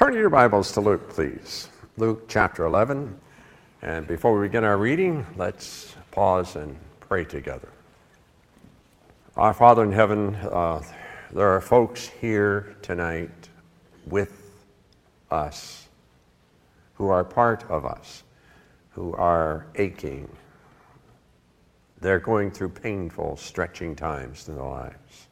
Turn your Bibles to Luke, please. Luke chapter 11. And before we begin our reading, let's pause and pray together. Our Father in heaven, there are folks here tonight with us who are part of us, who are aching. They're going through painful, stretching times in their lives.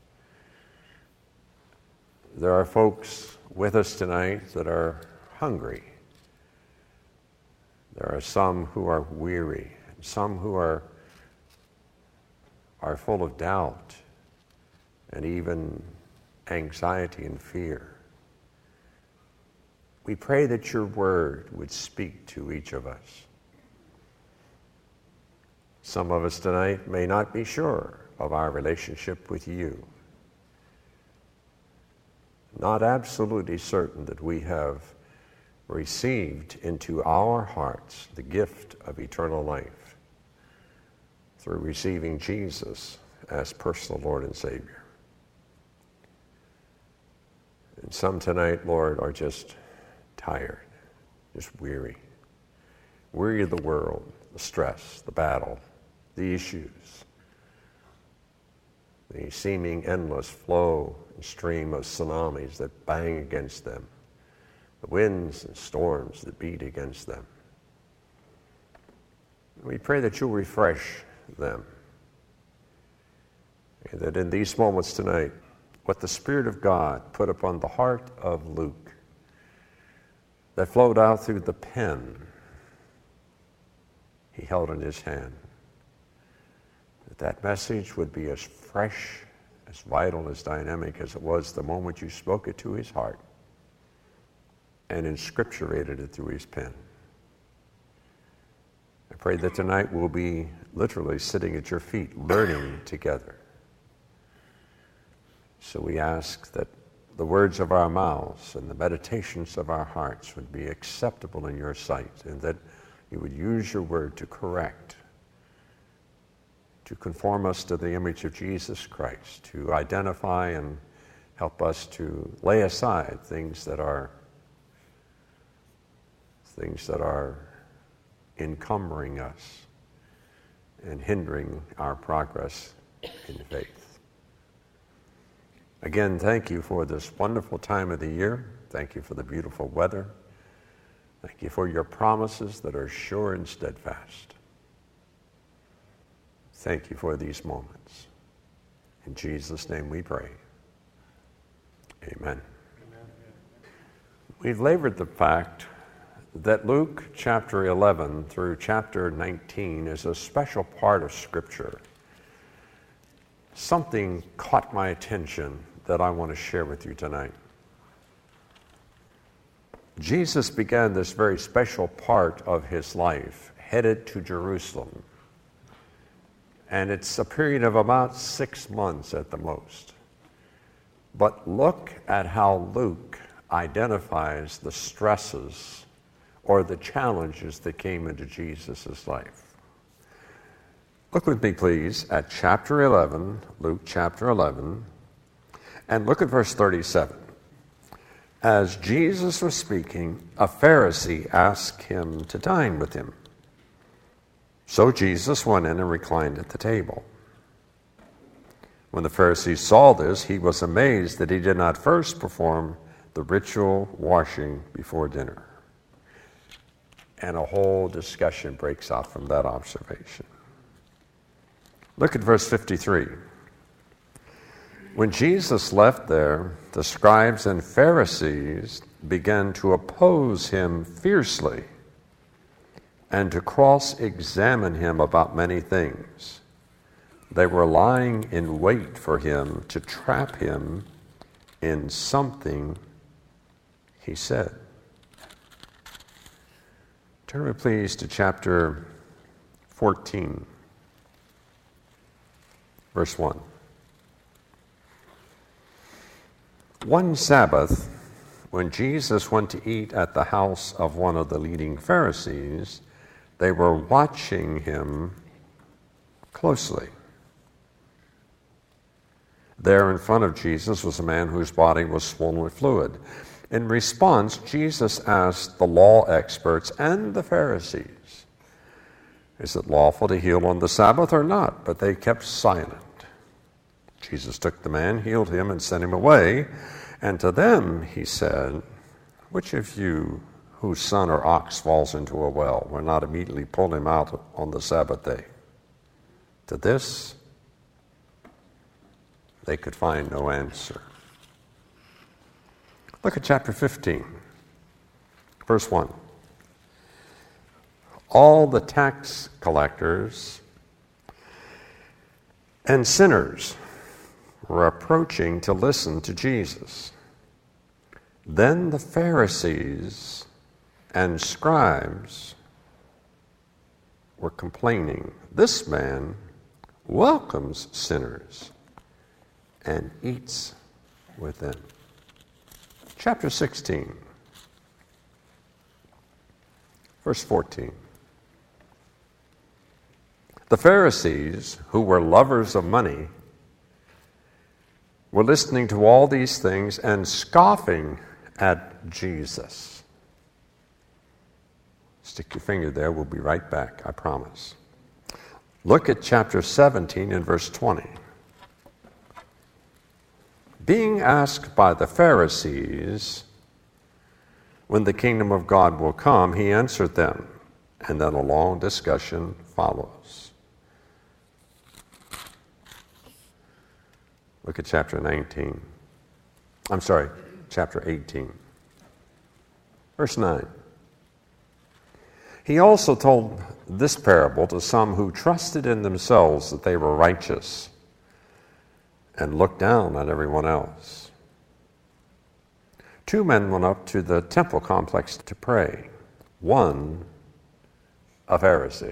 There are folks with us tonight that are hungry. There are some who are weary, some who are full of doubt and even anxiety and fear. We pray that your word would speak to each of us. Some of us tonight may not be sure of our relationship with you. Not absolutely certain that we have received into our hearts the gift of eternal life through receiving Jesus as personal Lord and Savior. And some tonight, Lord, are just tired, just weary. Weary of the world, the stress, the battle, the issues, the seeming endless flow and stream of tsunamis that bang against them, the winds and storms that beat against them. We pray that you'll refresh them, and that in these moments tonight, what the Spirit of God put upon the heart of Luke, that flowed out through the pen he held in his hand, that message would be as fresh, as vital, as dynamic as it was the moment you spoke it to his heart and inscripturated it through his pen. I pray that tonight we'll be literally sitting at your feet, learning together. So we ask that the words of our mouths and the meditations of our hearts would be acceptable in your sight, and that you would use your word to correct, to conform us to the image of Jesus Christ, to identify and help us to lay aside things that are encumbering us and hindering our progress in faith. Again, thank you for this wonderful time of the year. Thank you for the beautiful weather. Thank you for your promises that are sure and steadfast. Thank you for these moments. In Jesus' name we pray. Amen. We've labored the fact that Luke chapter 11 through chapter 19 is a special part of Scripture. Something caught my attention that I want to share with you tonight. Jesus began this very special part of his life headed to Jerusalem. And it's a period of about 6 months at the most. But look at how Luke identifies the stresses or the challenges that came into Jesus' life. Look with me, please, at chapter 11, Luke chapter 11, and look at verse 37. As Jesus was speaking, a Pharisee asked him to dine with him. So Jesus went in and reclined at the table. When the Pharisee saw this, he was amazed that he did not first perform the ritual washing before dinner. And a whole discussion breaks out from that observation. Look at verse 53. When Jesus left there, the scribes and Pharisees began to oppose him fiercely and to cross-examine him about many things. They were lying in wait for him to trap him in something he said. Turn with please to chapter 14, verse 1. One Sabbath, when Jesus went to eat at the house of one of the leading Pharisees, they were watching him closely. There in front of Jesus was a man whose body was swollen with fluid. In response, Jesus asked the law experts and the Pharisees, "Is it lawful to heal on the Sabbath or not?" But they kept silent. Jesus took the man, healed him, and sent him away. And to them he said, "Which of you whose son or ox falls into a well will not immediately pull him out on the Sabbath day?" To this they could find no answer. Look at chapter 15, verse 1. All the tax collectors and sinners were approaching to listen to Jesus. Then the Pharisees and scribes were complaining, "This man welcomes sinners and eats with them." Chapter 16, verse 14. The Pharisees, who were lovers of money, were listening to all these things and scoffing at Jesus. Stick your finger there. We'll be right back, I promise. Look at chapter 17 and verse 20. Being asked by the Pharisees when the kingdom of God will come, he answered them, and then a long discussion follows. Look at chapter 18. Verse 9. He also told this parable to some who trusted in themselves that they were righteous and looked down on everyone else. Two men went up to the temple complex to pray. One, a Pharisee.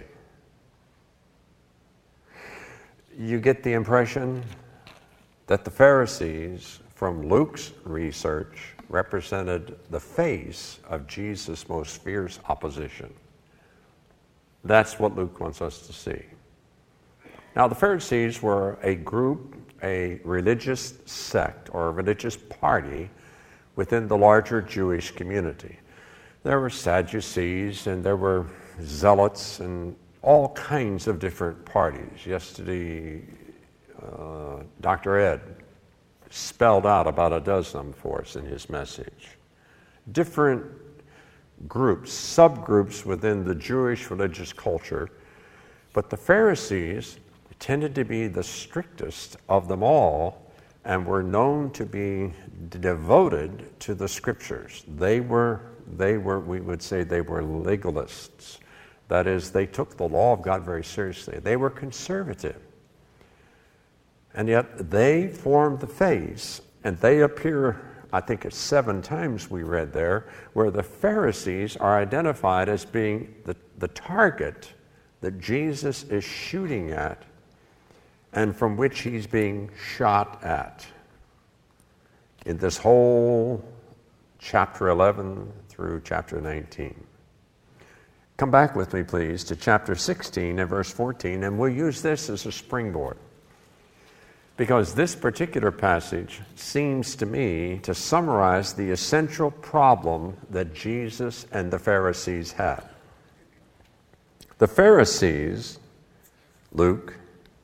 You get the impression that the Pharisees, from Luke's research, represented the face of Jesus' most fierce opposition. That's what Luke wants us to see. Now, the Pharisees were a group, a religious sect or a religious party within the larger Jewish community. There were Sadducees and there were Zealots and all kinds of different parties. Yesterday, Dr. Ed spelled out about a dozen for us in his message. Different groups, subgroups within the Jewish religious culture, but the Pharisees tended to be the strictest of them all and were known to be devoted to the scriptures. They were, we would say they were legalists. That is, they took the law of God very seriously. They were conservative. And yet they formed the face, and they appear, I think it's 7 times we read there, where the Pharisees are identified as being the target that Jesus is shooting at and from which he's being shot at. In this whole chapter 11 through chapter 19. Come back with me, please, to chapter 16 and verse 14, and we'll use this as a springboard. Because this particular passage seems to me to summarize the essential problem that Jesus and the Pharisees had. The Pharisees, Luke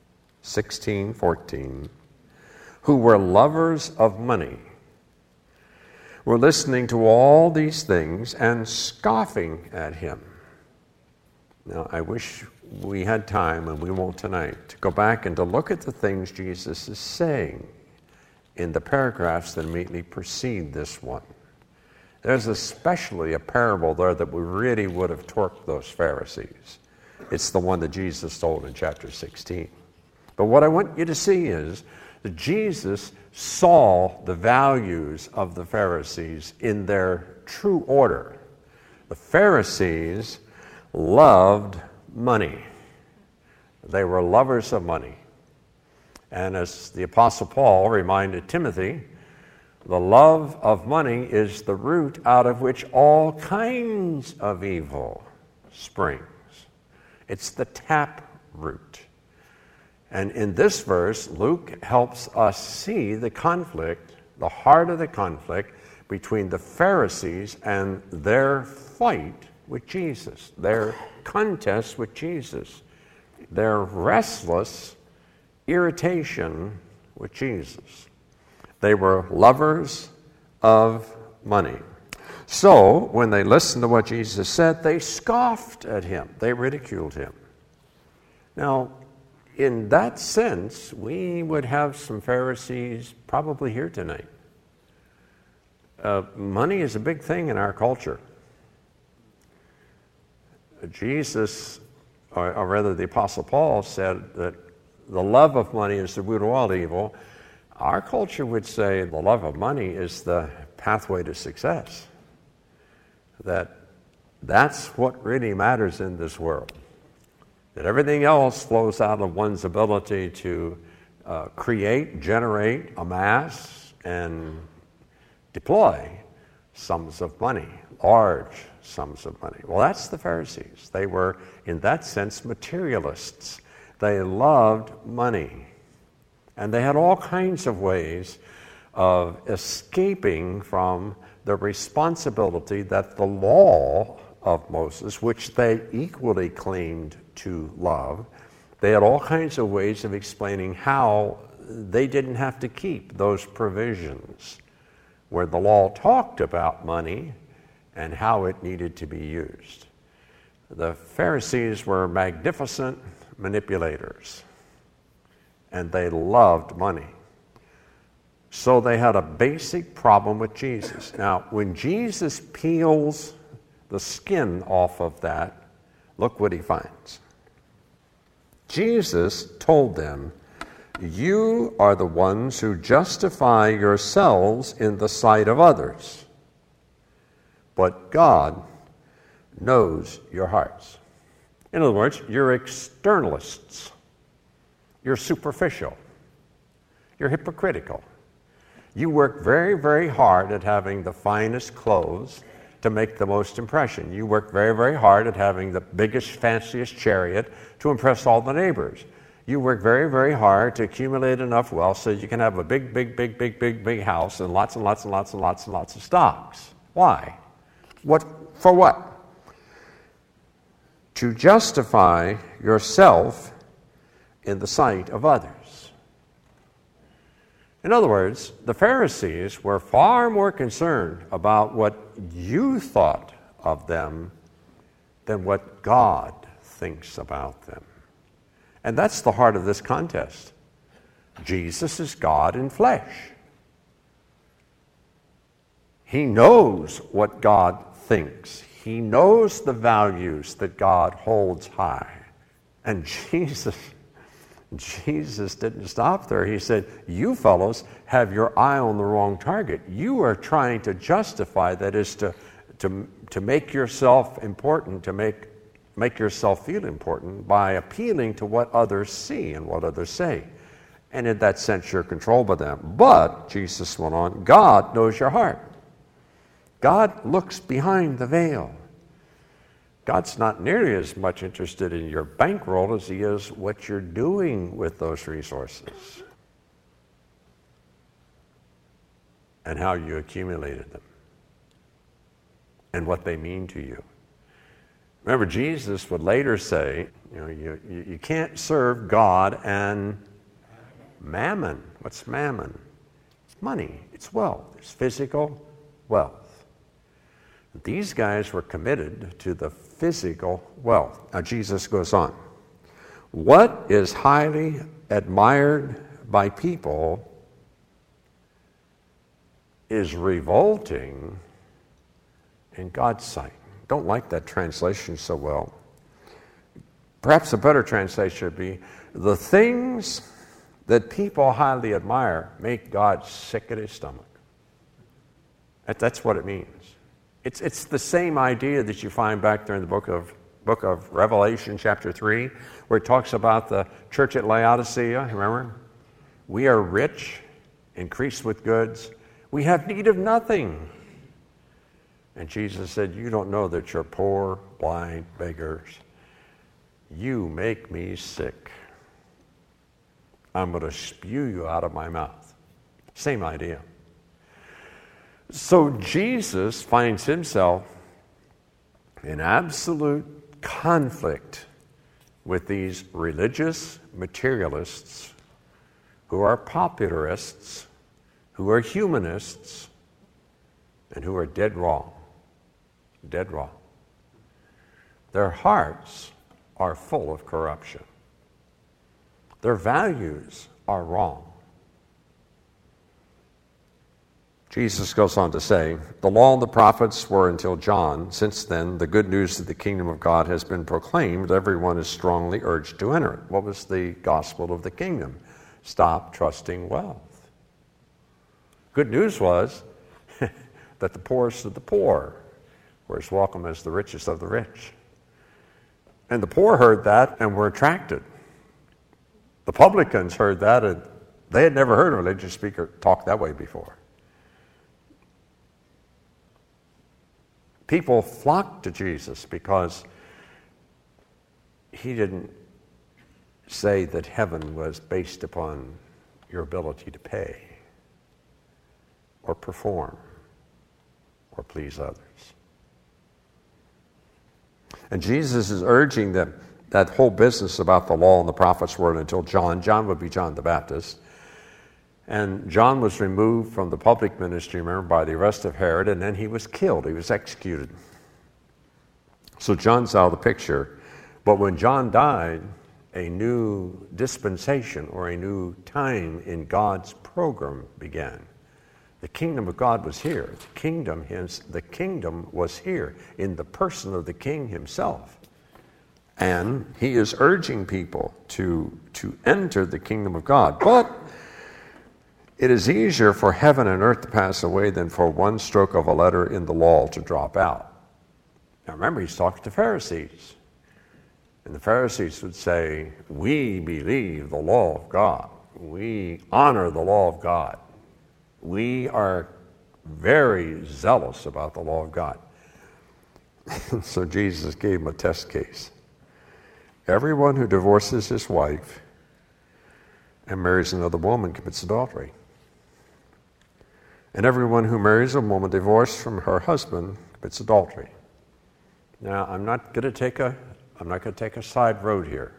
16:14, who were lovers of money, were listening to all these things and scoffing at him. Now, I wish we had time, and we won't tonight, to go back and to look at the things Jesus is saying in the paragraphs that immediately precede this one. There's especially a parable there that we really would have torqued those Pharisees. It's the one that Jesus told in chapter 16. But what I want you to see is that Jesus saw the values of the Pharisees in their true order. The Pharisees loved money. They were lovers of money. And as the Apostle Paul reminded Timothy, the love of money is the root out of which all kinds of evil springs. It's the tap root. And in this verse, Luke helps us see the conflict, the heart of the conflict between the Pharisees and their fight with Jesus, their contest with Jesus, their restless irritation with Jesus. They were lovers of money. So, when they listened to what Jesus said, they scoffed at him. They ridiculed him. Now, in that sense, we would have some Pharisees probably here tonight. Money is a big thing in our culture. Jesus, or rather the Apostle Paul, said that the love of money is the root of all evil. Our culture would say the love of money is the pathway to success. That's what really matters in this world. That everything else flows out of one's ability to create, generate, amass, and deploy sums of money, large sums of money. Well, that's the Pharisees. They were, in that sense, materialists. They loved money. And they had all kinds of ways of escaping from the responsibility that the law of Moses, which they equally claimed to love, they had all kinds of ways of explaining how they didn't have to keep those provisions where the law talked about money and how it needed to be used. The Pharisees were magnificent manipulators, and they loved money. So they had a basic problem with Jesus. Now, when Jesus peels the skin off of that, look what he finds. Jesus told them, "You are the ones who justify yourselves in the sight of others, but God knows your hearts." In other words, you're externalists. You're superficial. You're hypocritical. You work very, very hard at having the finest clothes to make the most impression. You work very, very hard at having the biggest, fanciest chariot to impress all the neighbors. You work very, very hard to accumulate enough wealth so you can have a big house and lots and lots and lots and lots and lots of stocks. Why? For what? To justify yourself in the sight of others. In other words, the Pharisees were far more concerned about what you thought of them than what God thinks about them. And that's the heart of this contest. Jesus is God in flesh. He knows what God thinks. He knows the values that God holds high. And Jesus didn't stop there. He said, you fellows have your eye on the wrong target. You are trying to justify, that is to make yourself important, to make yourself feel important by appealing to what others see and what others say. And in that sense, you're controlled by them. But, Jesus went on, God knows your heart. God looks behind the veil. God's not nearly as much interested in your bankroll as he is what you're doing with those resources and how you accumulated them and what they mean to you. Remember, Jesus would later say, you can't serve God and mammon. What's mammon? It's money. It's wealth. It's physical wealth. These guys were committed to the physical wealth. Now, Jesus goes on. What is highly admired by people is revolting in God's sight. Don't like that translation so well. Perhaps a better translation would be, the things that people highly admire make God sick at his stomach. That's what it means. It's the same idea that you find back there in the book of Revelation, chapter 3, where it talks about the church at Laodicea. Remember? We are rich, increased with goods. We have need of nothing. And Jesus said, you don't know that you're poor, blind, beggars. You make me sick. I'm going to spew you out of my mouth. Same idea. So Jesus finds himself in absolute conflict with these religious materialists who are popularists, who are humanists, and who are dead wrong. Dead wrong. Their hearts are full of corruption. Their values are wrong. Jesus goes on to say, the law and the prophets were until John. Since then, the good news of the kingdom of God has been proclaimed. Everyone is strongly urged to enter it. What was the gospel of the kingdom? Stop trusting wealth. Good news was that the poorest of the poor were as welcome as the richest of the rich. And the poor heard that and were attracted. The publicans heard that, and they had never heard a religious speaker talk that way before. People flocked to Jesus because he didn't say that heaven was based upon your ability to pay or perform or please others. And Jesus is urging them, that whole business about the law and the prophets were until John. John would be John the Baptist. And John was removed from the public ministry, remember, by the arrest of Herod, and then he was killed. He was executed. So John's out of the picture. But when John died, a new dispensation or a new time in God's program began. The kingdom of God was here. The kingdom was here in the person of the king himself. And he is urging people to enter the kingdom of God. But it is easier for heaven and earth to pass away than for one stroke of a letter in the law to drop out. Now remember, he's talking to Pharisees. And the Pharisees would say, we believe the law of God. We honor the law of God. We are very zealous about the law of God. So Jesus gave him a test case. Everyone who divorces his wife and marries another woman commits adultery. And everyone who marries a woman divorced from her husband commits adultery. Now, I'm not going to take a side road here.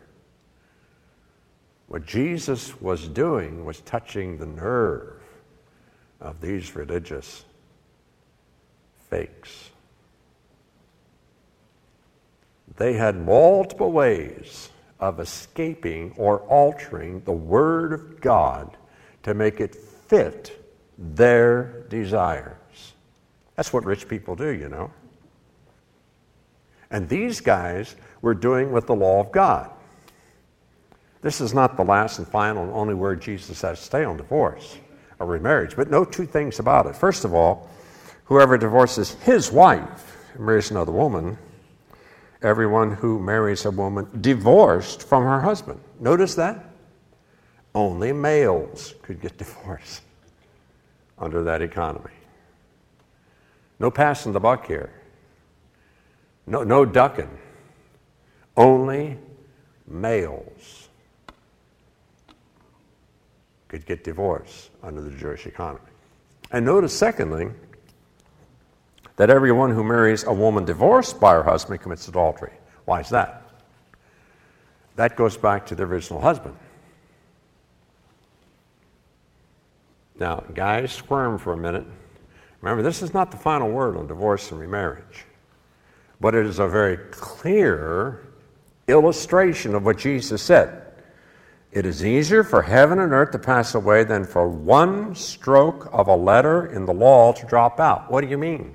What Jesus was doing was touching the nerve of these religious fakes. They had multiple ways of escaping or altering the Word of God to make it fit their desires. That's what rich people do, you know. And these guys were doing with the law of God. This is not the last and final and only word Jesus has to say on divorce or remarriage. But know two things about it. First of all, whoever divorces his wife and marries another woman, everyone who marries a woman divorced from her husband. Notice that? Only males could get divorced under that economy. No passing the buck here. No ducking. Only males could get divorced under the Jewish economy. And notice, secondly, that everyone who marries a woman divorced by her husband commits adultery. Why is that? That goes back to the original husband. Now, guys, squirm for a minute. Remember, this is not the final word on divorce and remarriage, but it is a very clear illustration of what Jesus said. It is easier for heaven and earth to pass away than for one stroke of a letter in the law to drop out. What do you mean?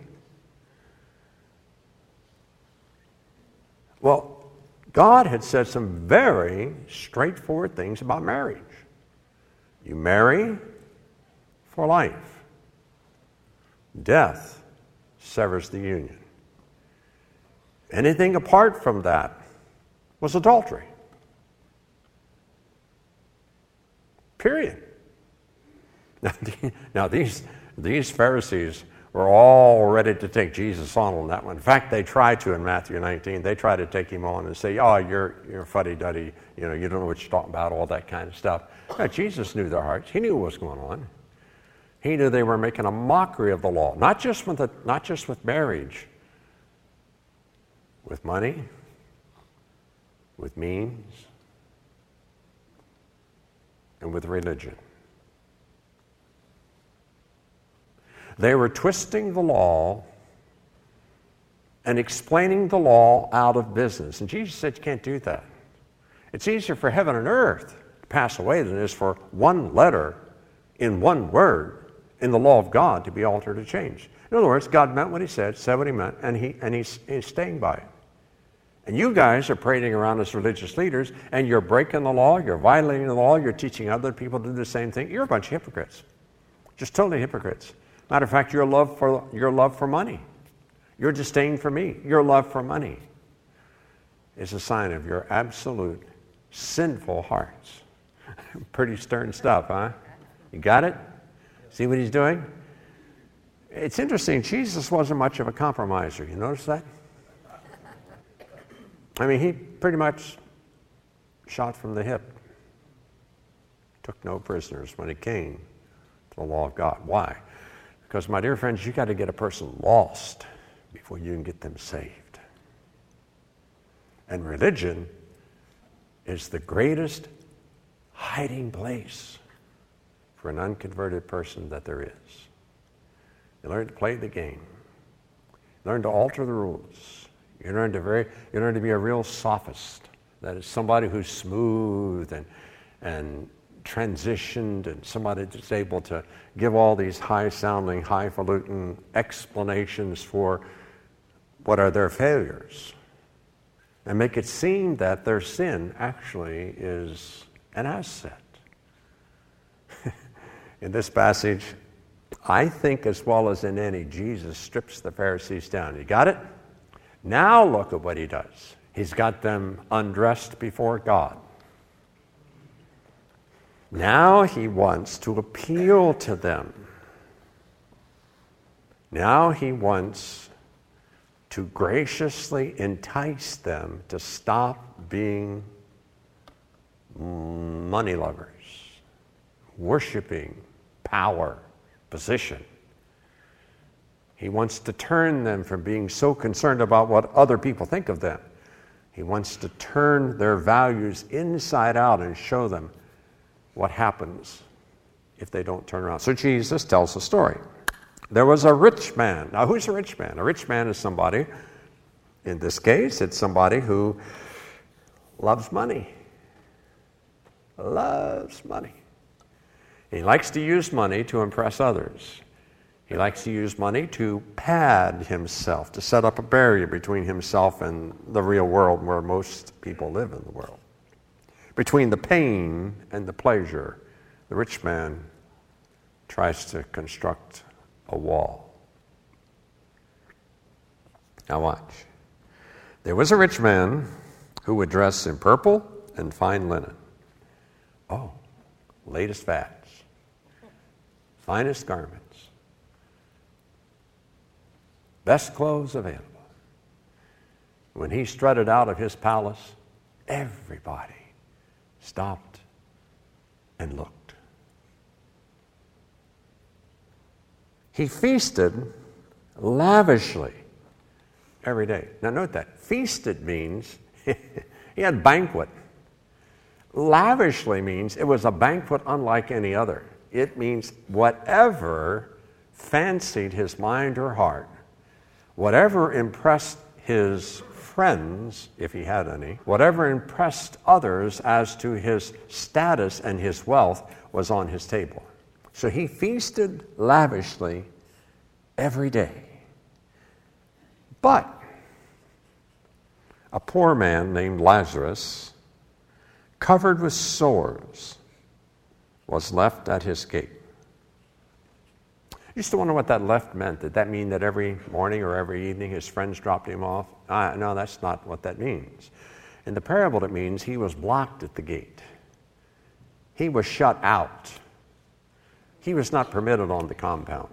Well, God had said some very straightforward things about marriage. You marry for life. Death severs the union. Anything apart from that was adultery. Period. Now these Pharisees were all ready to take Jesus on that one. In fact, they tried to in Matthew 19. They tried to take him on and say, "Oh, you're fuddy-duddy. You know, you don't know what you're talking about, all that kind of stuff." Now, Jesus knew their hearts. He knew what was going on. He knew they were making a mockery of the law, not just with marriage, with money, with means, and with religion. They were twisting the law and explaining the law out of business. And Jesus said you can't do that. It's easier for heaven and earth to pass away than it is for one letter in one word in the law of God to be altered or changed. In other words, God meant what he said what he meant, and he's staying by it. And you guys are parading around as religious leaders, and you're breaking the law, you're violating the law, you're teaching other people to do the same thing. You're a bunch of hypocrites. Just totally hypocrites. Matter of fact, your love for money, your disdain for me, your love for money is a sign of your absolute sinful hearts. Pretty stern stuff, huh? You got it? See what he's doing? It's interesting, Jesus wasn't much of a compromiser. You notice that? I mean, he pretty much shot from the hip. Took no prisoners when it came to the law of God. Why? Because, my dear friends, you got to get a person lost before you can get them saved. And religion is the greatest hiding place for an unconverted person that there is. You learn to play the game. You learn to alter the rules. You learn to be a real sophist. That is somebody who's smooth and transitioned, and somebody that's able to give all these high-sounding, highfalutin explanations for what are their failures, and make it seem that their sin actually is an asset. In this passage, I think as well as in any, Jesus strips the Pharisees down. You got it? Now look at what he does. He's got them undressed before God. Now he wants to appeal to them. Now he wants to graciously entice them to stop being money lovers, worshiping power, position. He wants to turn them from being so concerned about what other people think of them. He wants to turn their values inside out and show them what happens if they don't turn around. So Jesus tells a story. There was a rich man. Now, who's a rich man? A rich man is somebody, in this case, it's somebody who loves money. Loves money. He likes to use money to impress others. He likes to use money to pad himself, to set up a barrier between himself and the real world where most people live in the world. Between the pain and the pleasure, the rich man tries to construct a wall. Now watch. There was a rich man who would dress in purple and fine linen. Oh, latest fads, finest garments, best clothes available. When he strutted out of his palace, everybody stopped and looked. He feasted lavishly every day. Now note that. Feasted means he had banquet. Lavishly means it was a banquet unlike any other. It means whatever fancied his mind or heart, whatever impressed his friends, if he had any, whatever impressed others as to his status and his wealth was on his table. So he feasted lavishly every day. But a poor man named Lazarus, covered with sores, was left at his gate. I used to wonder what that left meant. Did that mean that every morning or every evening his friends dropped him off? No, that's not what that means. In the parable, it means he was blocked at the gate. He was shut out. He was not permitted on the compound.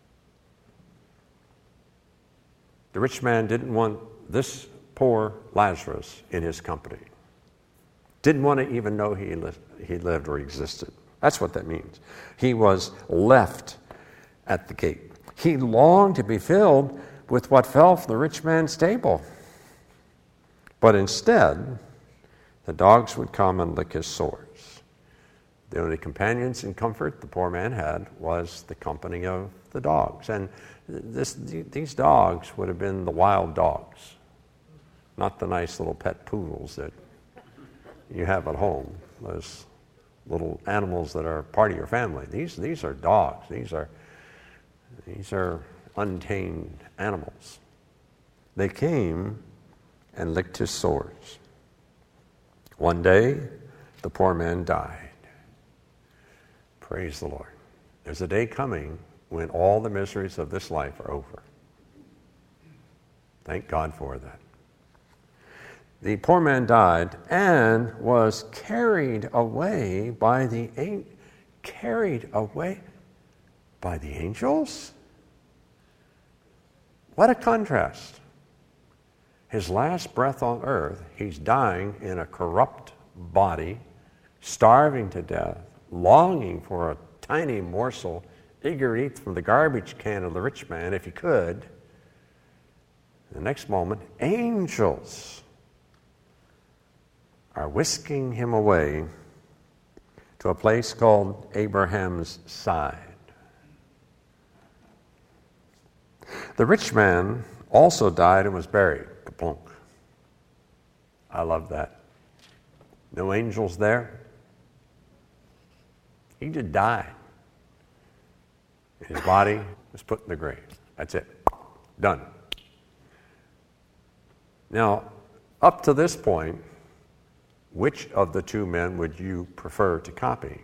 The rich man didn't want this poor Lazarus in his company. Didn't want to even know he lived or existed. That's what that means. He was left at the gate. He longed to be filled with what fell from the rich man's table. But instead, the dogs would come and lick his sores. The only companions in comfort the poor man had was the company of the dogs. And these dogs would have been the wild dogs, not the nice little pet poodles that you have at home, those little animals that are part of your family. These are dogs. These are untamed animals. They came and licked his sores. One day, the poor man died. Praise the Lord. There's a day coming when all the miseries of this life are over. Thank God for that. The poor man died and was carried away by the angels? What a contrast. His last breath on earth, he's dying in a corrupt body, starving to death, longing for a tiny morsel, eager to eat from the garbage can of the rich man if he could. The next moment, angels are whisking him away to a place called Abraham's side. The rich man also died and was buried. Kaplunk. I love that. No angels there. He just died. His body was put in the grave. That's it. Done. Now, up to this point, which of the two men would you prefer to copy?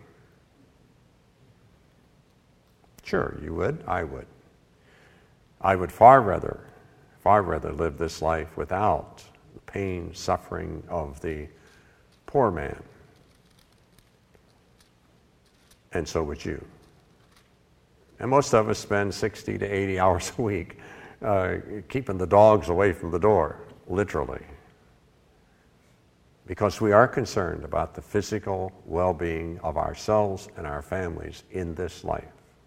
Sure, you would. I would. I would far rather live this life without the pain, suffering of the poor man. And so would you. And most of us spend 60 to 80 hours a week keeping the dogs away from the door, literally. Because we are concerned about the physical well-being of ourselves and our families in this life.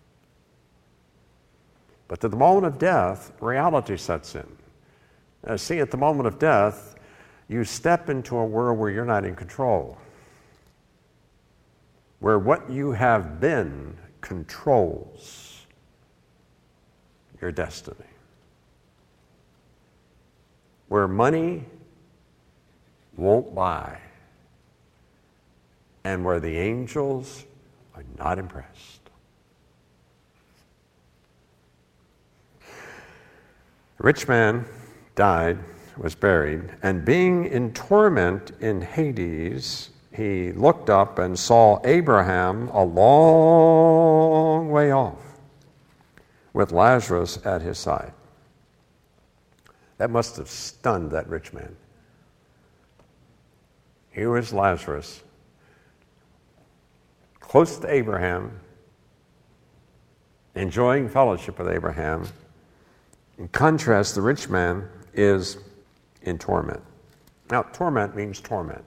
But at the moment of death, reality sets in. See, at the moment of death, you step into a world where you're not in control, where what you have been controls your destiny, where money won't buy, and where the angels are not impressed. The rich man died, was buried, and being in torment in Hades, he looked up and saw Abraham a long way off with Lazarus at his side. That must have stunned that rich man. Here was Lazarus, close to Abraham, enjoying fellowship with Abraham. In contrast, the rich man is in torment. Now, torment means torment.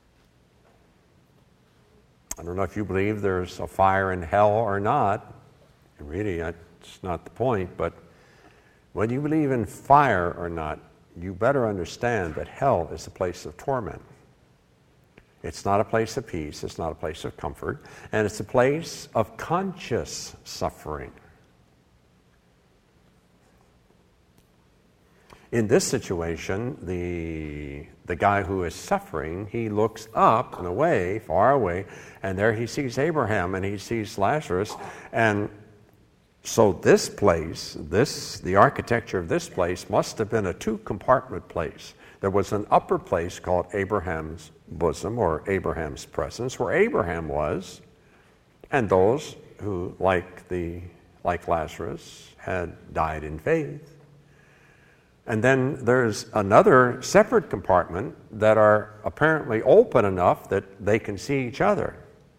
I don't know if you believe there's a fire in hell or not. Really, that's not the point. But whether you believe in fire or not, you better understand that hell is a place of torment. It's not a place of peace. It's not a place of comfort. And it's a place of conscious suffering. In this situation, the guy who is suffering, he looks up and away, far away, and there he sees Abraham and he sees Lazarus. And so this place, the architecture of this place must have been a two-compartment place. There was an upper place called Abraham's bosom, or Abraham's presence, where Abraham was, and those who, like Lazarus, had died in faith. And then there's another separate compartment that are apparently open enough that they can see each other.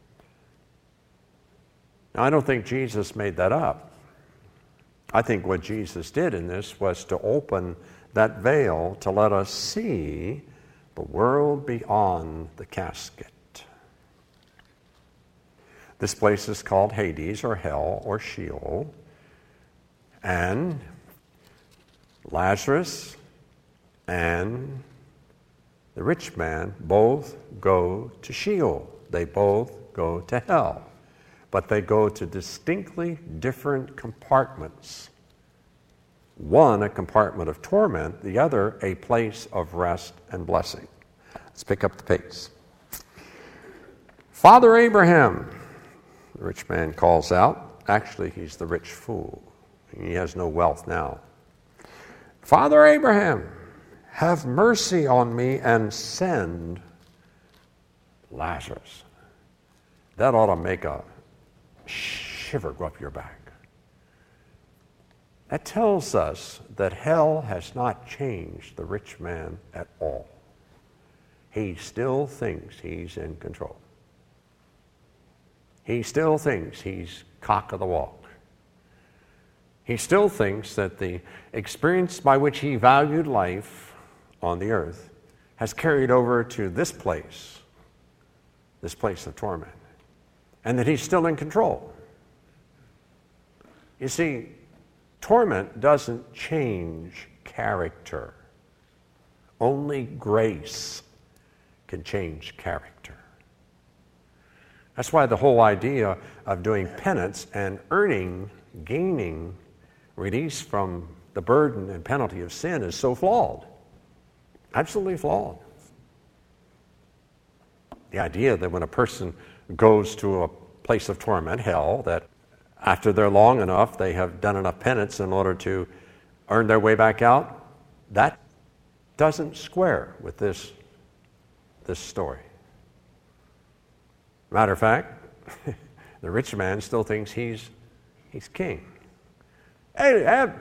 Now, I don't think Jesus made that up. I think what Jesus did in this was to open that veil to let us see the world beyond the casket. This place is called Hades or hell or Sheol. And Lazarus and the rich man both go to Sheol. They both go to hell. But they go to distinctly different compartments. One, a compartment of torment, the other, a place of rest and blessing. Let's pick up the pace. Father Abraham, the rich man calls out. Actually, he's the rich fool. He has no wealth now. Father Abraham, have mercy on me and send Lazarus. That ought to make a shiver go up your back. That tells us that hell has not changed the rich man at all. He still thinks he's in control. He still thinks he's cock of the walk. He still thinks that the experience by which he valued life on the earth has carried over to this place of torment, and that he's still in control. You see, torment doesn't change character. Only grace can change character. That's why the whole idea of doing penance and gaining release from the burden and penalty of sin is so flawed. Absolutely flawed. The idea that when a person goes to a place of torment, hell, that after they're long enough, they have done enough penance in order to earn their way back out, that doesn't square with this story. Matter of fact, the rich man still thinks he's king. Hey,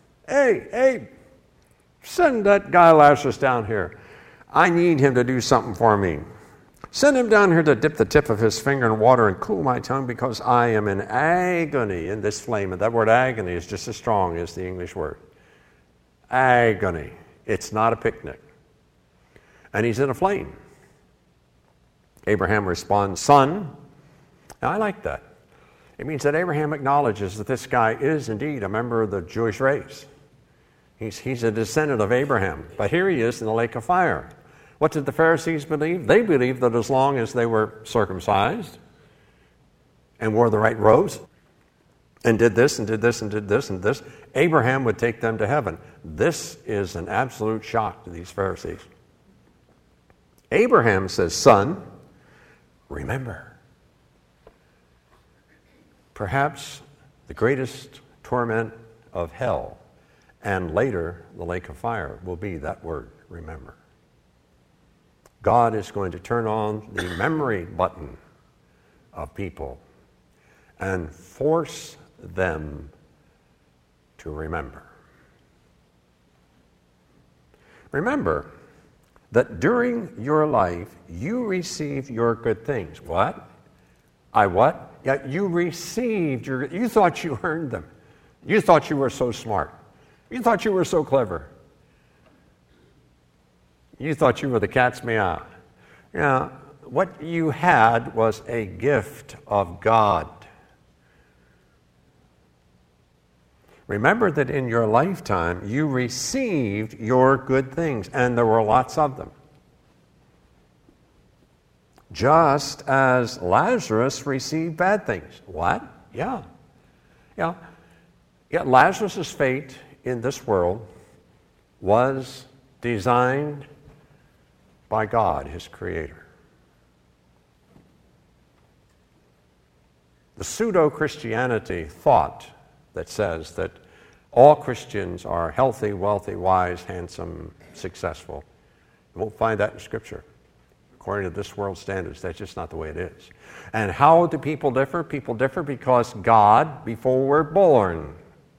send that guy Lazarus down here. I need him to do something for me. Send him down here to dip the tip of his finger in water and cool my tongue, because I am in agony in this flame. And that word agony is just as strong as the English word. Agony. It's not a picnic. And he's in a flame. Abraham responds, son. Now, I like that. It means that Abraham acknowledges that this guy is indeed a member of the Jewish race. He's a descendant of Abraham. But here he is in the lake of fire. What did the Pharisees believe? They believed that as long as they were circumcised and wore the right robes and did this and did this and did this and this, Abraham would take them to heaven. This is an absolute shock to these Pharisees. Abraham says, son, remember. Perhaps the greatest torment of hell and later the lake of fire will be that word, remember. God is going to turn on the memory button of people and force them to remember. Remember that during your life, you received your good things. What? I what? Yeah, you received you thought you earned them. You thought you were so smart. You thought you were so clever. You thought you were the cat's meow. Yeah, what you had was a gift of God. Remember that in your lifetime, you received your good things, and there were lots of them. Just as Lazarus received bad things. What? Yeah. Lazarus' fate in this world was designed by God, his creator. The pseudo-Christianity thought that says that all Christians are healthy, wealthy, wise, handsome, successful. You won't find that in Scripture. According to this world's standards, that's just not the way it is. And how do people differ? People differ because God, before we're born,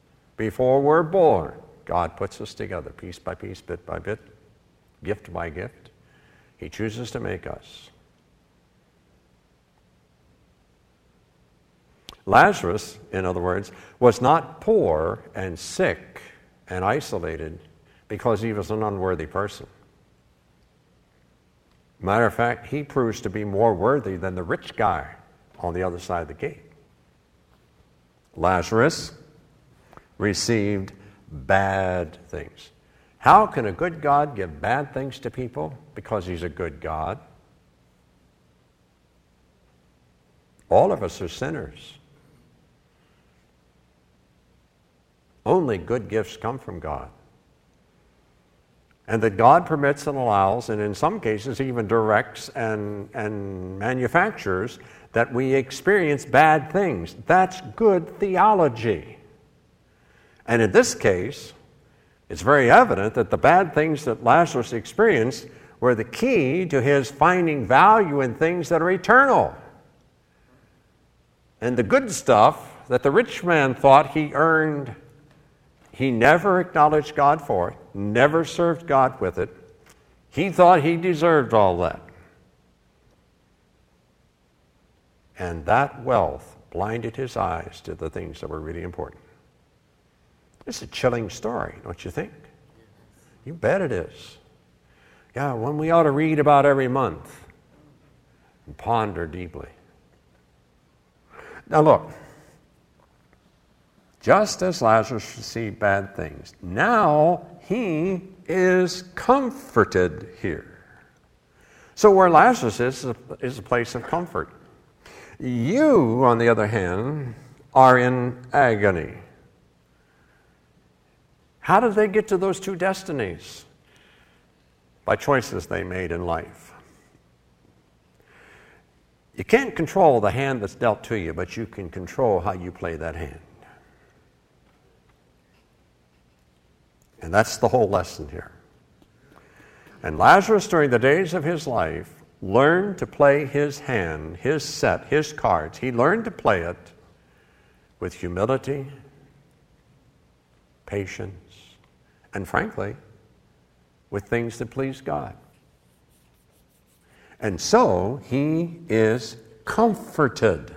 God puts us together piece by piece, bit by bit, gift by gift. He chooses to make us. Lazarus, in other words, was not poor and sick and isolated because he was an unworthy person. Matter of fact, he proves to be more worthy than the rich guy on the other side of the gate. Lazarus received bad things. How can a good God give bad things to people? Because he's a good God. All of us are sinners. Only good gifts come from God. And that God permits and allows, and in some cases even directs and manufactures, that we experience bad things. That's good theology. And in this case, it's very evident that the bad things that Lazarus experienced were the key to his finding value in things that are eternal. And the good stuff that the rich man thought he earned, he never acknowledged God for it, never served God with it. He thought he deserved all that. And that wealth blinded his eyes to the things that were really important. It's a chilling story, don't you think? You bet it is. Yeah, one we ought to read about every month and ponder deeply. Now look, just as Lazarus received bad things, now he is comforted here. So where Lazarus is a place of comfort. You, on the other hand, are in agony. How did they get to those two destinies? By choices they made in life. You can't control the hand that's dealt to you, but you can control how you play that hand. And that's the whole lesson here. And Lazarus, during the days of his life, learned to play his hand, his set, his cards. He learned to play it with humility, patience, and frankly, with things that please God. And so he is comforted.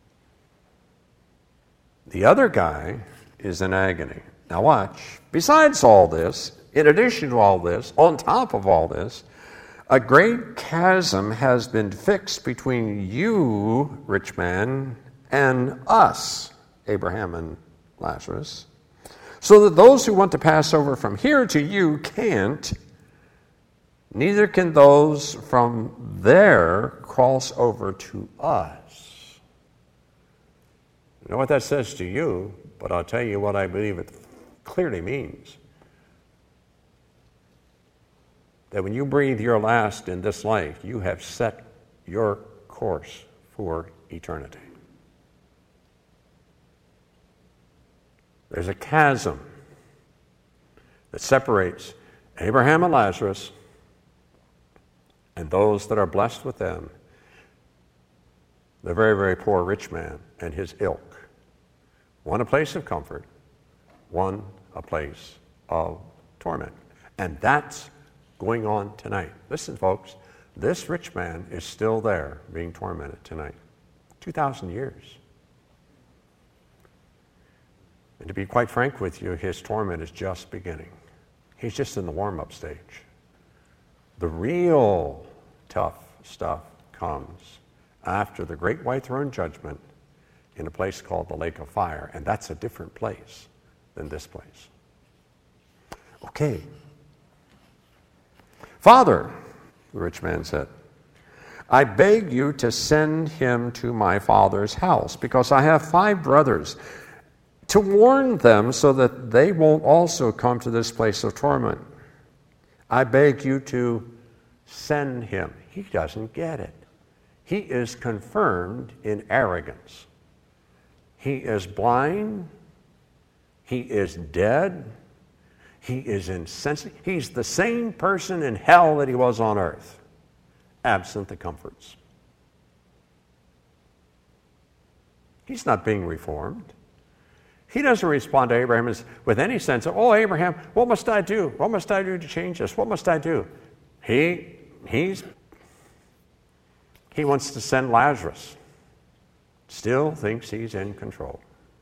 The other guy is in agony. Now watch. Besides all this, in addition to all this, on top of all this, a great chasm has been fixed between you, rich man, and us, Abraham and Lazarus, so that those who want to pass over from here to you can't, neither can those from there cross over to us. You know what that says to you, but I'll tell you what I believe it clearly means. That when you breathe your last in this life, you have set your course for eternity. There's a chasm that separates Abraham and Lazarus and those that are blessed with them, the very, very poor rich man and his ilk. One a place of comfort, one a place of torment. And that's going on tonight. Listen, folks, this rich man is still there being tormented tonight. 2,000 years. And to be quite frank with you, his torment is just beginning. He's just in the warm-up stage. The real tough stuff comes after the great white throne judgment in a place called the lake of fire, and that's a different place than this place. Okay. Father, the rich man said, I beg you to send him to my father's house, because I have 5 brothers, to warn them so that they won't also come to this place of torment. I beg you to send him. He doesn't get it. He is confirmed in arrogance. He is blind. He is dead. He is insensitive. He's the same person in hell that he was on earth, absent the comforts. He's not being reformed. He doesn't respond to Abraham with any sense of, oh, Abraham, what must I do? What must I do to change this? What must I do? He wants to send Lazarus. Still thinks he's in control.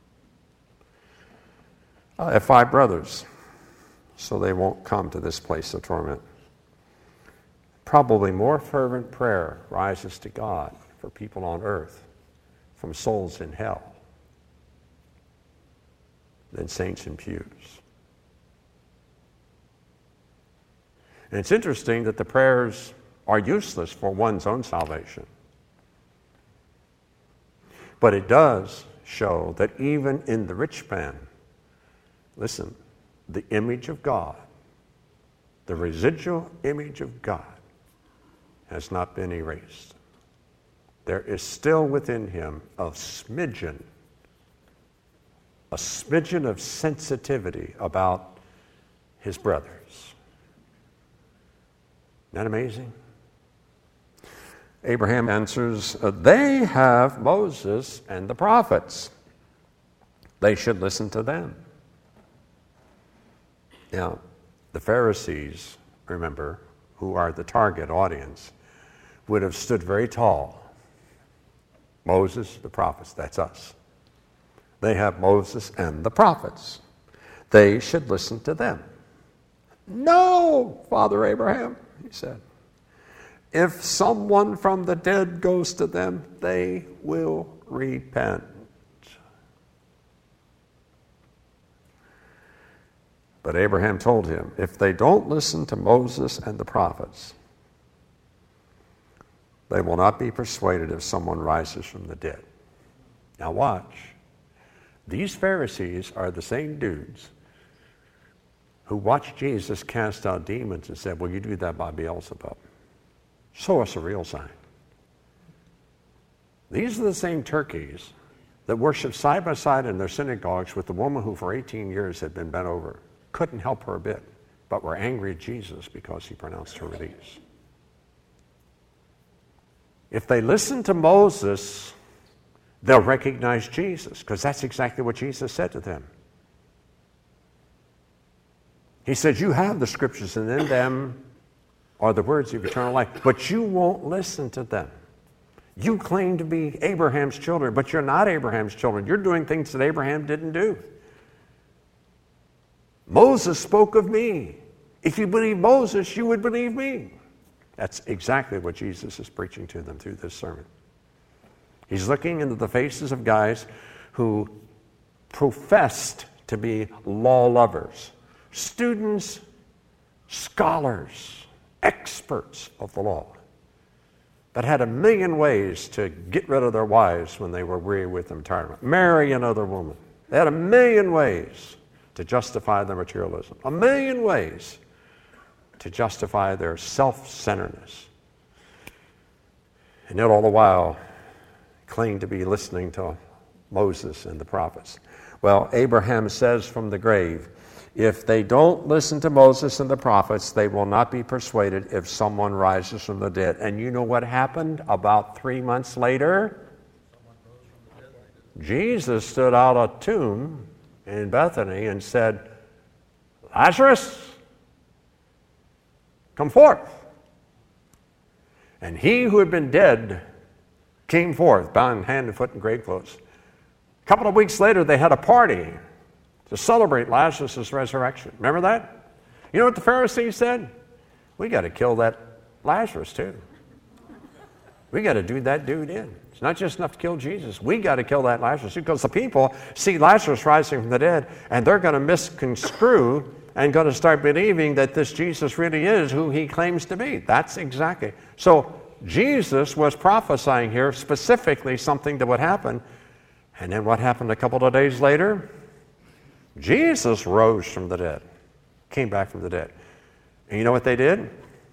I have 5 brothers, so they won't come to this place of torment. Probably more fervent prayer rises to God for people on earth from souls in hell. than saints in pews. And it's interesting that the prayers are useless for one's own salvation. But it does show that even in the rich man, listen, the image of God, the residual image of God, has not been erased. There is still within him a smidgen of sensitivity about his brothers. Isn't that amazing? Abraham answers, they have Moses and the prophets. They should listen to them. Now, the Pharisees, remember, who are the target audience, would have stood very tall. Moses, the prophets, that's us. They have Moses and the prophets. They should listen to them. No, Father Abraham, he said. If someone from the dead goes to them, they will repent. But Abraham told him, if they don't listen to Moses and the prophets, they will not be persuaded if someone rises from the dead. Now watch. These Pharisees are the same dudes who watched Jesus cast out demons and said, well, you do that by Beelzebub. Show us a real sign. These are the same turkeys that worship side by side in their synagogues with the woman who for 18 years had been bent over. Couldn't help her a bit, but were angry at Jesus because he pronounced her release. If they listen to Moses, they'll recognize Jesus, because that's exactly what Jesus said to them. He said, you have the scriptures, and in them are the words of eternal life, but you won't listen to them. You claim to be Abraham's children, but you're not Abraham's children. You're doing things that Abraham didn't do. Moses spoke of me. If you believe Moses, you would believe me. That's exactly what Jesus is preaching to them through this sermon. He's looking into the faces of guys who professed to be law lovers, students, scholars, experts of the law, but had a million ways to get rid of their wives when they were weary with them, tired. Marry another woman. They had a million ways to justify their materialism, a million ways to justify their self-centeredness. And yet all the while claim to be listening to Moses and the prophets. Well, Abraham says from the grave, if they don't listen to Moses and the prophets, they will not be persuaded if someone rises from the dead. And you know what happened about 3 months later? Jesus stood out a tomb in Bethany and said, Lazarus, come forth. And he who had been dead came forth, bound hand and foot in grave clothes. A couple of weeks later, they had a party to celebrate Lazarus' resurrection. Remember that? You know what the Pharisees said? We got to kill that Lazarus too. We got to do that dude in. It's not just enough to kill Jesus. We got to kill that Lazarus because the people see Lazarus rising from the dead and they're going to misconstrue and going to start believing that this Jesus really is who he claims to be. That's exactly. So Jesus was prophesying here specifically something that would happen. And then what happened a couple of days later? Jesus rose from the dead, came back from the dead. And you know what they did?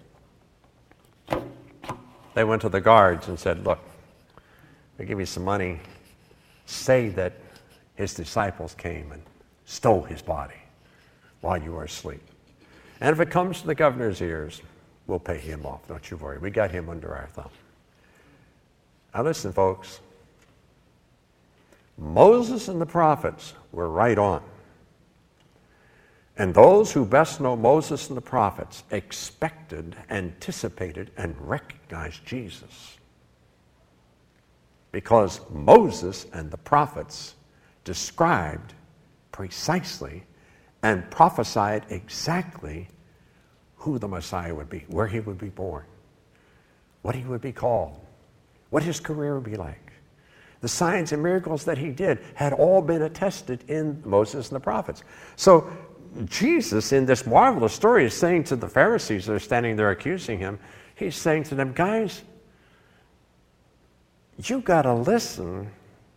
They went to the guards and said, look, I'll give you some money. Say that his disciples came and stole his body while you were asleep. And if it comes to the governor's ears, we'll pay him off. Don't you worry. We got him under our thumb. Now listen, folks. Moses and the prophets were right on. And those who best know Moses and the prophets expected, anticipated, and recognized Jesus. Because Moses and the prophets described precisely and prophesied exactly who the Messiah would be, where he would be born, what he would be called, what his career would be like. The signs and miracles that he did had all been attested in Moses and the prophets. So Jesus, in this marvelous story, is saying to the Pharisees that are standing there accusing him, he's saying to them, guys, you got to listen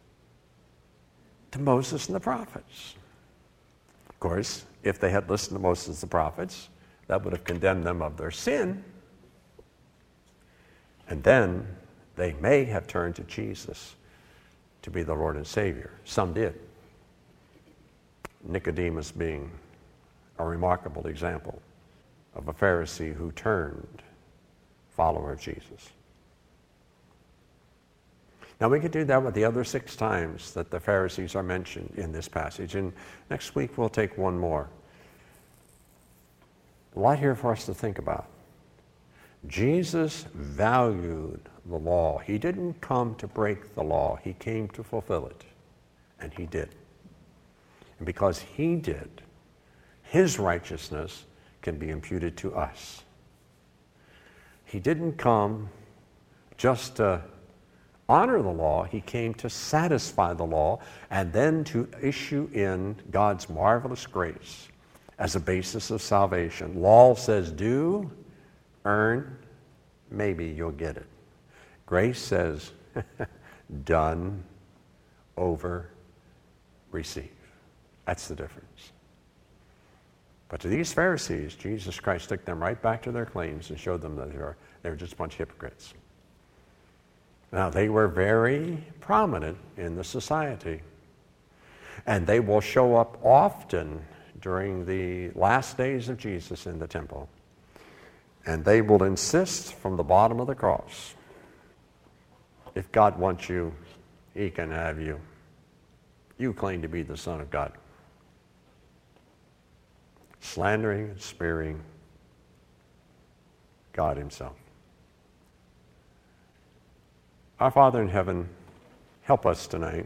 to Moses and the prophets. Of course, if they had listened to Moses and the prophets, that would have condemned them of their sin. And then they may have turned to Jesus to be the Lord and Savior. Some did. Nicodemus being a remarkable example of a Pharisee who turned follower of Jesus. Now we could do that with the other 6 times that the Pharisees are mentioned in this passage. And next week we'll take one more. A lot here for us to think about. Jesus valued the law. He didn't come to break the law. He came to fulfill it. And he did. And because he did, his righteousness can be imputed to us. He didn't come just to honor the law. He came to satisfy the law and then to issue in God's marvelous grace as a basis of salvation. Law says do, earn, maybe you'll get it. Grace says done, over, receive. That's the difference. But to these Pharisees, Jesus Christ took them right back to their claims and showed them that they were just a bunch of hypocrites. Now, they were very prominent in the society, and they will show up often during the last days of Jesus in the temple, and they will insist from the bottom of the cross, if God wants you, he can have you. You claim to be the Son of God. Slandering and smearing God himself. Our Father in heaven, help us tonight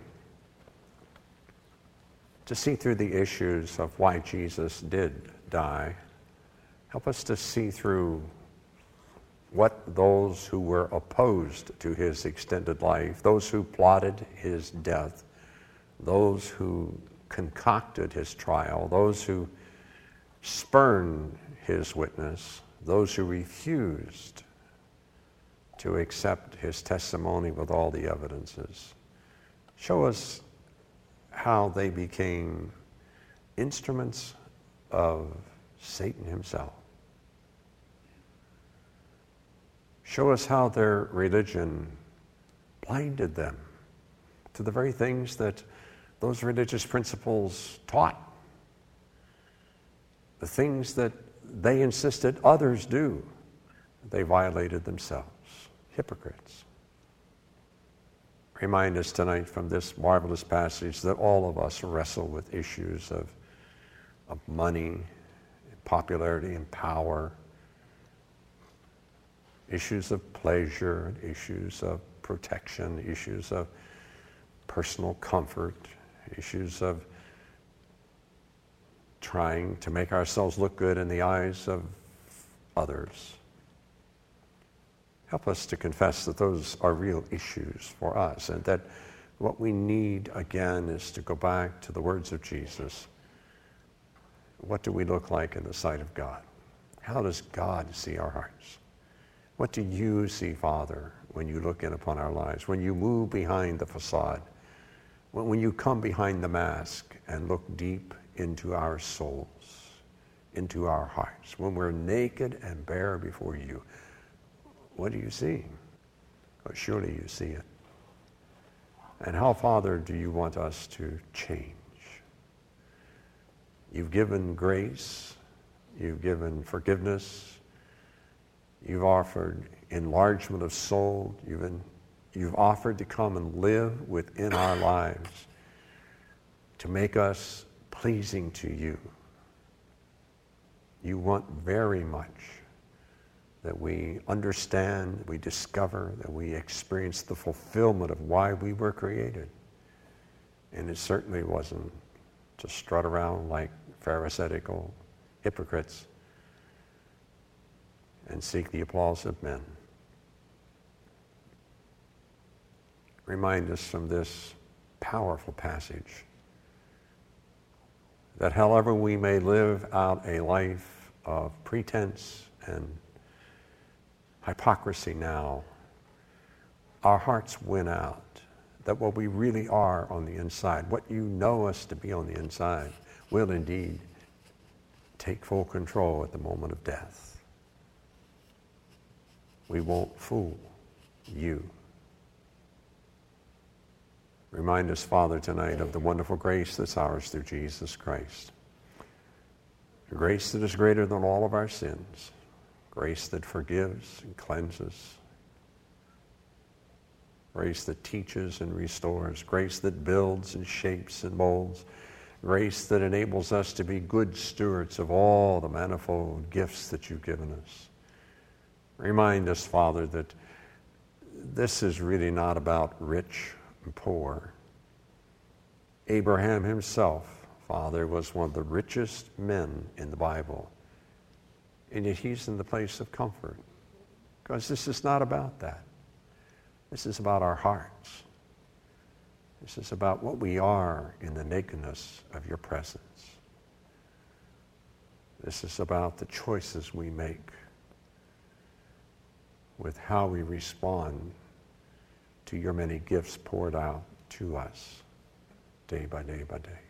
to see through the issues of why Jesus did die. Help us to see through what those who were opposed to his extended life, those who plotted his death, those who concocted his trial, those who spurned his witness, those who refused to accept his testimony with all the evidences. Show us how they became instruments of Satan himself. Show us how their religion blinded them to the very things that those religious principles taught. The things that they insisted others do, they violated themselves. Hypocrites. Remind us tonight from this marvelous passage that all of us wrestle with issues of money, popularity, and power, issues of pleasure, issues of protection, issues of personal comfort, issues of trying to make ourselves look good in the eyes of others. Help us to confess that those are real issues for us, and that what we need again is to go back to the words of Jesus. What do we look like in the sight of God? How does God see our hearts? What do you see, Father, when you look in upon our lives, when you move behind the facade, when you come behind the mask and look deep into our souls, into our hearts, when we're naked and bare before you? What do you see? Well, surely you see it. And how, Father, do you want us to change? You've given grace. You've given forgiveness. You've offered enlargement of soul. You've offered to come and live within our lives to make us pleasing to you. You want very much that we understand, that we discover, that we experience the fulfillment of why we were created. And it certainly wasn't to strut around like pharisaical hypocrites and seek the applause of men. remind us from this powerful passage that however we may live out a life of pretense and hypocrisy now, our hearts win out. That what we really are on the inside, what you know us to be on the inside, will indeed take full control at the moment of death. We won't fool you. Remind us, Father, tonight of the wonderful grace that's ours through Jesus Christ. A grace that is greater than all of our sins. Grace that forgives and cleanses. Grace that teaches and restores. Grace that builds and shapes and molds. Grace that enables us to be good stewards of all the manifold gifts that you've given us. Remind us, Father, that this is really not about rich and poor. Abraham himself, Father, was one of the richest men in the Bible. And yet he's in the place of comfort. Because this is not about that. This is about our hearts. This is about what we are in the nakedness of your presence. This is about the choices we make with how we respond to your many gifts poured out to us day by day by day.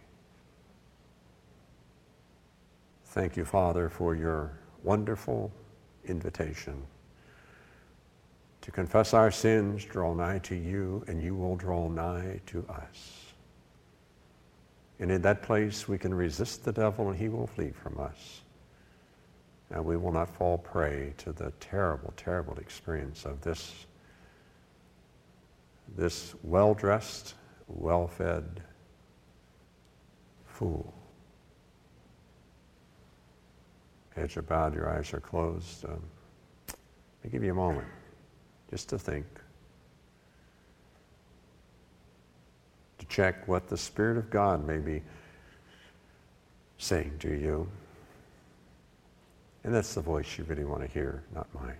Thank you, Father, for your wonderful invitation to confess our sins, draw nigh to you, and you will draw nigh to us. And in that place we can resist the devil and he will flee from us. And we will not fall prey to the terrible, terrible experience of this well-dressed, well-fed fool. Heads are bowed, your eyes are closed. Let me give you a moment just to think, to check what the Spirit of God may be saying to you. And that's the voice you really want to hear, not mine.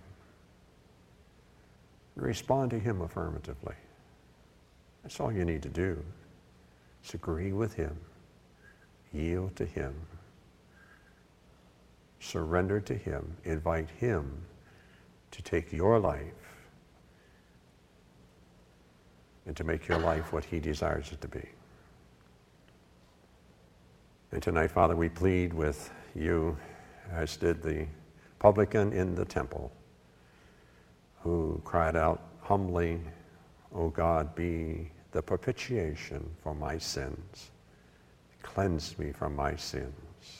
Respond to him affirmatively. That's all you need to do. Is agree with him, yield to him, surrender to him, invite him to take your life and to make your life what he desires it to be. And tonight, Father, we plead with you, as did the publican in the temple, who cried out humbly, "O God, be the propitiation for my sins. Cleanse me from my sins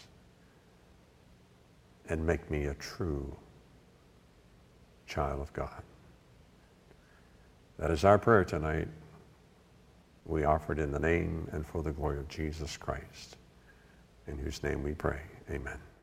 and make me a true child of God." That is our prayer tonight. We offer it in the name and for the glory of Jesus Christ, in whose name we pray. Amen.